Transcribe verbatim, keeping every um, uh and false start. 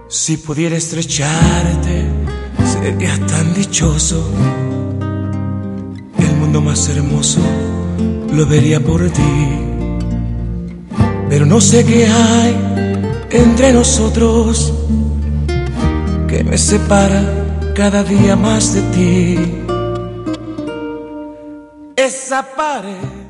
Si pudiera estrecharte, serías tan dichoso. El mundo más hermoso lo vería por ti. Pero no sé qué hay entre nosotros que me separa cada día más de ti. Esa pared